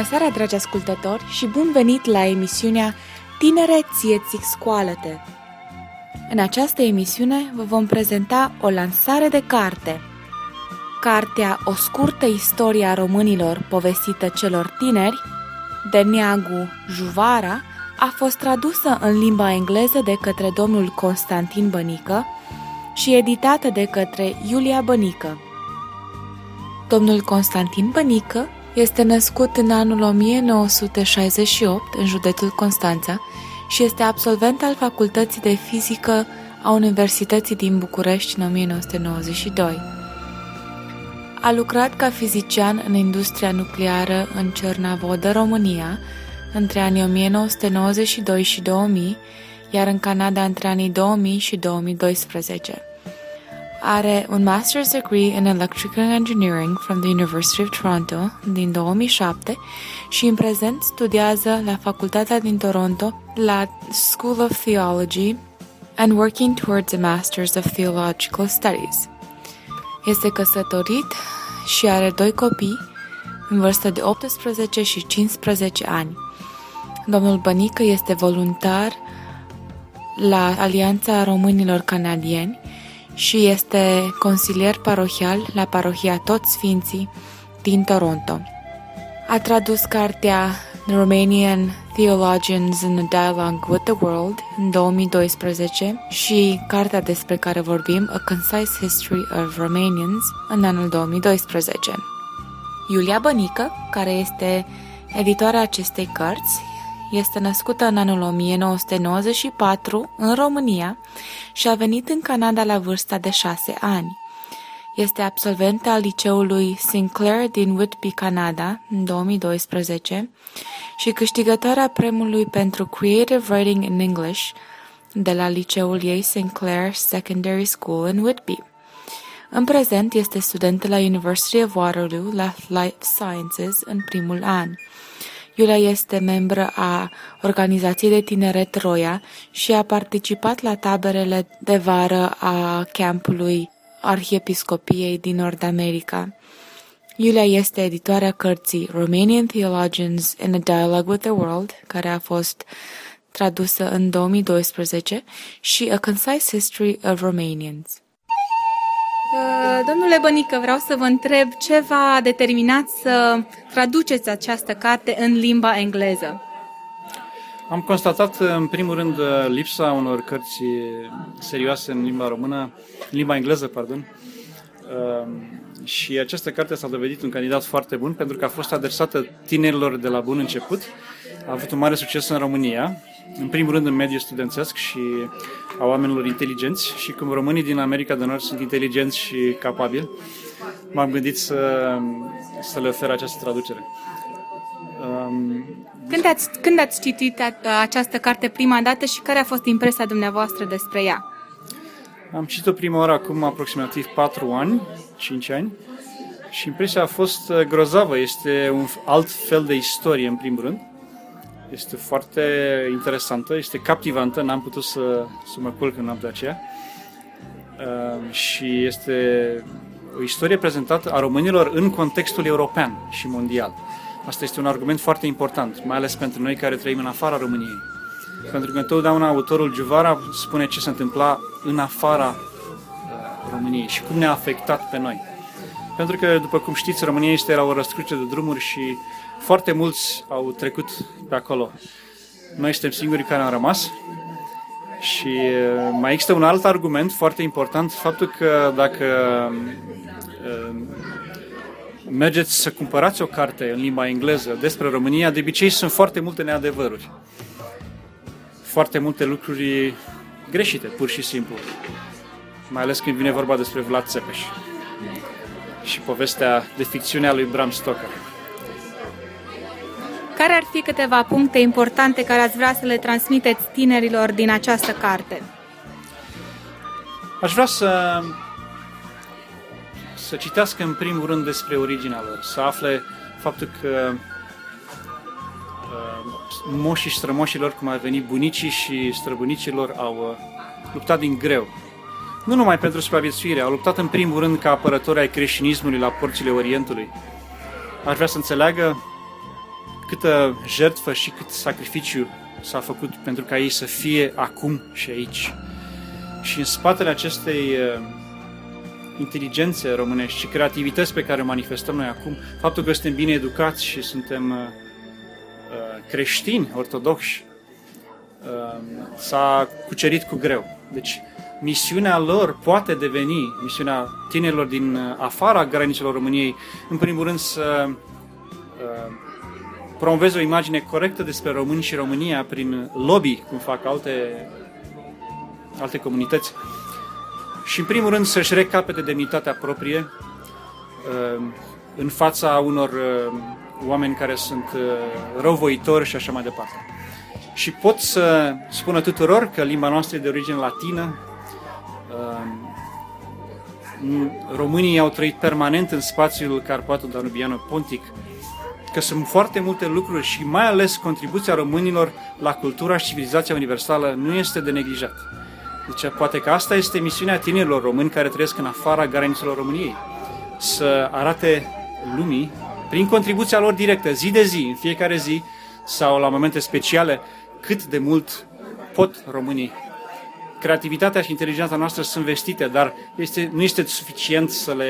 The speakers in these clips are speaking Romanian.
Bună seara, dragi ascultători, și bun venit la emisiunea Tinere, ție zic scoală-te! În această emisiune vă vom prezenta o lansare de carte. Cartea O scurtă istorie a românilor povestită celor tineri, de Neagu Juvara, a fost tradusă în limba engleză de către domnul Constantin Bănică și editată de către Iulia Bănică. Domnul Constantin Bănică este născut în anul 1968 în județul Constanța și este absolvent al Facultății de Fizică a Universității din București în 1992. A lucrat ca fizician în industria nucleară în Cernavodă, România, între anii 1992 și 2000, iar în Canada între anii 2000 și 2012. Are un Master's Degree in Electrical Engineering from the University of Toronto din 2007 și în prezent studiază la Facultatea din Toronto la School of Theology and working towards a Master's of Theological Studies. Este căsătorit și are 2 copii în vârstă de 18 și 15 ani. Domnul Bănică este voluntar la Alianța Românilor Canadieni și este consilier parohial la parohia Toți Sfinții din Toronto. A tradus cartea Romanian Theologians in a Dialogue with the World în 2012 și cartea despre care vorbim, A Concise History of Romanians, în anul 2012. Iulia Bănică, care este editoarea acestei cărți, este născută în anul 1994 în România și a venit în Canada la vârsta de 6 ani. Este absolventă al liceului Sinclair din Whitby, Canada, în 2012 și câștigătoarea premiului pentru Creative Writing in English de la liceul ei Sinclair Secondary School în Whitby. În prezent este studentă la University of Waterloo la Life Sciences în primul an. Iulia este membră a organizației de tineret Roia și a participat la taberele de vară a campului Arhiepiscopiei din Nord-America. Iulia este editoarea cărții Romanian Theologians in a Dialogue with the World, care a fost tradusă în 2012, și A Concise History of Romanians. Domnule Bănică, vreau să vă întreb ce v-a determinat să traduceți această carte în limba engleză? Am constatat, în primul rând, lipsa unor cărți serioase în limba română, în limba engleză, și această carte s-a dovedit un candidat foarte bun pentru că a fost adresată tinerilor de la bun început. A avut un mare succes în România, în primul rând în mediul studențesc și a oamenilor inteligenți, și cum românii din America de Nord sunt inteligenți și capabili, m-am gândit să le ofer această traducere. Când ați citit această carte prima dată și care a fost impresia dumneavoastră despre ea? Am citit-o prima oară acum aproximativ 4 ani, 5 ani, și impresia a fost grozavă. Este un alt fel de istorie, în primul rând. Este foarte interesantă, este captivantă, n-am putut să mă culc în noaptea aceea. Și este o istorie prezentată a românilor în contextul european și mondial. Asta este un argument foarte important, mai ales pentru noi care trăim în afara României. Pentru că întotdeauna autorul Juvara spune ce se întâmpla în afara României și cum ne-a afectat pe noi. Pentru că, după cum știți, România este la o răscruce de drumuri și foarte mulți au trecut pe acolo. Noi suntem singurii care am rămas. Și mai există un alt argument foarte important, faptul că dacă mergeți să cumpărați o carte în limba engleză despre România, de obicei sunt foarte multe neadevăruri. Foarte multe lucruri greșite, pur și simplu. Mai ales când vine vorba despre Vlad Țepeș și povestea de ficțiune a lui Bram Stoker. Care ar fi câteva puncte importante care ați vrea să le transmiteți tinerilor din această carte? Aș vrea să citească în primul rând despre originea lor, să afle faptul că moșii și strămoșilor, cum ar veni bunicii și străbunicilor, au luptat din greu. Nu numai pentru supraviețuire, au luptat în primul rând ca apărători ai creștinismului la porțile Orientului. Aș vrea să înțeleagă câtă jertfă și cât sacrificiu s-a făcut pentru ca ei să fie acum și aici. Și în spatele acestei inteligențe românești și creativități pe care o manifestăm noi acum, faptul că suntem bine educați și suntem creștini, ortodoxi, s-a cucerit cu greu. Deci, misiunea lor poate deveni, misiunea tinerilor din afara granițelor României, în primul rând să promoveze o imagine corectă despre români și România prin lobby, cum fac alte comunități, și în primul rând să-și recapete demnitatea proprie în fața unor oameni care sunt răuvoitori și așa mai departe. Și pot să spună tuturor că limba noastră e de origine latină. Românii au trăit permanent în spațiul Carpato-Danubiano-Pontic, că sunt foarte multe lucruri și mai ales contribuția românilor la cultura și civilizația universală nu este de neglijat. Deci poate că asta este misiunea tinerilor români care trăiesc în afara granițelor României. Să arate lumii, prin contribuția lor directă, zi de zi, în fiecare zi, sau la momente speciale, cât de mult pot românii. Creativitatea și inteligența noastră sunt vestite, dar nu este suficient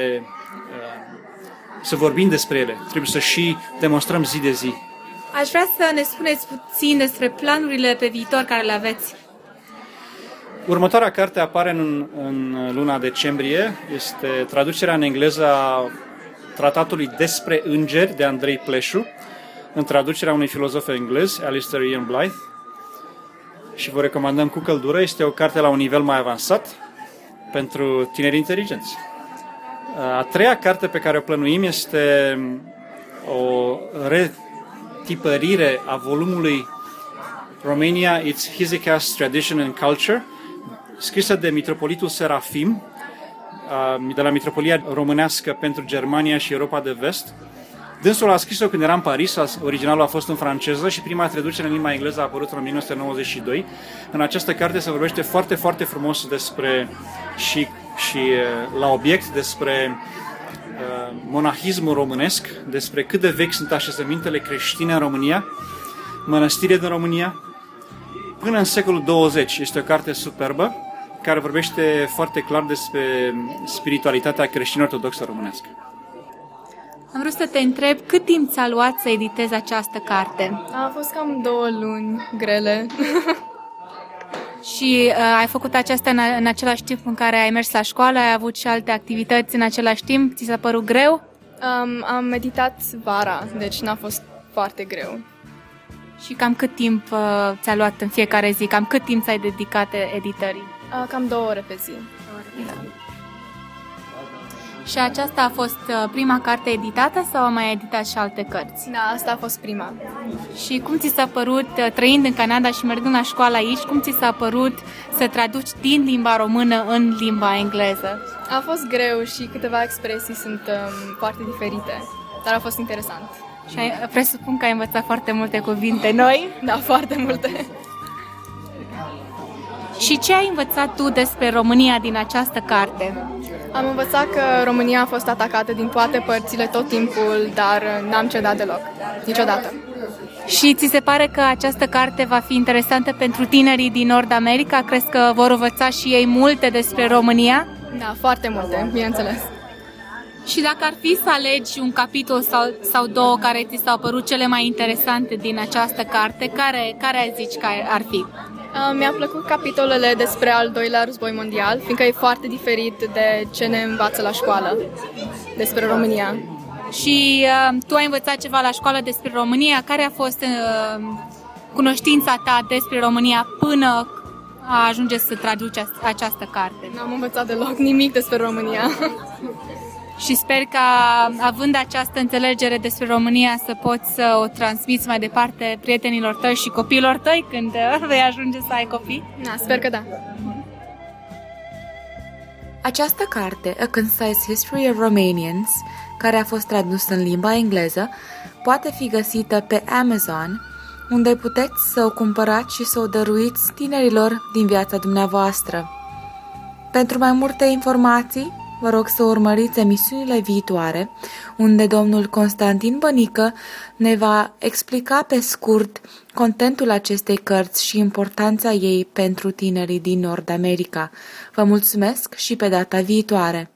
să vorbim despre ele. Trebuie să și demonstrăm zi de zi. Aș vrea să ne spuneți puțin despre planurile pe viitor care le aveți. Următoarea carte apare în luna decembrie. Este traducerea în engleză a tratatului despre îngeri de Andrei Pleșu, în traducerea unui filozof englez, Alistair Ian Blythe, și vă recomandăm cu căldură. Este o carte la un nivel mai avansat pentru tineri inteligenți. A treia carte pe care o plănuim este o retipărire a volumului Romania, Its Hesychast Tradition and Culture, scrisă de mitropolitul Serafim, de la Mitropolia Românească pentru Germania și Europa de Vest. Dânsul a scris-o când era în Paris, originalul a fost în franceză și prima traducere în limba engleză a apărut în 1992. În această carte se vorbește foarte, foarte frumos despre și la obiect despre monahismul românesc, despre cât de vechi sunt așezămintele creștine în România, mănăstirile din România, până în secolul 20. Este o carte superbă care vorbește foarte clar despre spiritualitatea creștin-ortodoxă românească. Am vrut să te întreb cât timp ți-a luat să editezi această carte? A fost cam 2 luni grele. Și ai făcut aceasta în același timp în care ai mers la școală? Ai avut și alte activități în același timp? Ți s-a părut greu? Am meditat vara, deci n-a fost foarte greu. Și cam cât timp ți-a luat în fiecare zi? Cam cât timp ți-ai dedicat editării? Cam 2 ore pe zi. Da. Și aceasta a fost prima carte editată sau ai mai editat și alte cărți? Da, asta a fost prima. Și cum ți s-a părut, trăind în Canada și mergând la școală aici, cum ți s-a părut să traduci din limba română în limba engleză? A fost greu și câteva expresii sunt foarte diferite, dar a fost interesant. Și presupun că ai învățat foarte multe cuvinte noi? Da, foarte multe. Și ce ai învățat tu despre România din această carte? Am învățat că România a fost atacată din toate părțile tot timpul, dar n-am cedat deloc, niciodată. Și ți se pare că această carte va fi interesantă pentru tinerii din Nord America? Crezi că vor învăța și ei multe despre România? Da, foarte multe, bineînțeles. Și dacă ar fi să alegi un capitol sau două care ți s-au părut cele mai interesante din această carte, care ai zici că ar fi? Mi-a plăcut capitolele despre al doilea război mondial, fiindcă e foarte diferit de ce ne învață la școală despre România. Și tu ai învățat ceva la școală despre România? Care a fost cunoștința ta despre România până a ajunge să traduci această carte? N-am învățat deloc nimic despre România. Și sper că, având această înțelegere despre România, să poți să o transmiți mai departe prietenilor tăi și copiilor tăi când vei ajunge să ai copii? Da, sper că da. Această carte, A Concise History of Romanians, care a fost tradusă în limba engleză, poate fi găsită pe Amazon, unde puteți să o cumpărați și să o dăruiți tinerilor din viața dumneavoastră. Pentru mai multe informații, vă rog să urmăriți emisiunile viitoare, unde domnul Constantin Bănică ne va explica pe scurt contentul acestei cărți și importanța ei pentru tinerii din Nord America. Vă mulțumesc și pe data viitoare!